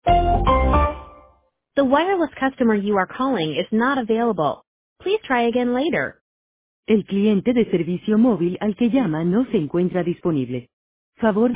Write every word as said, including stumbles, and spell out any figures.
The wireless customer you are calling is not available. Please try again later. El cliente de servicio móvil al que llama no se encuentra disponible. Favor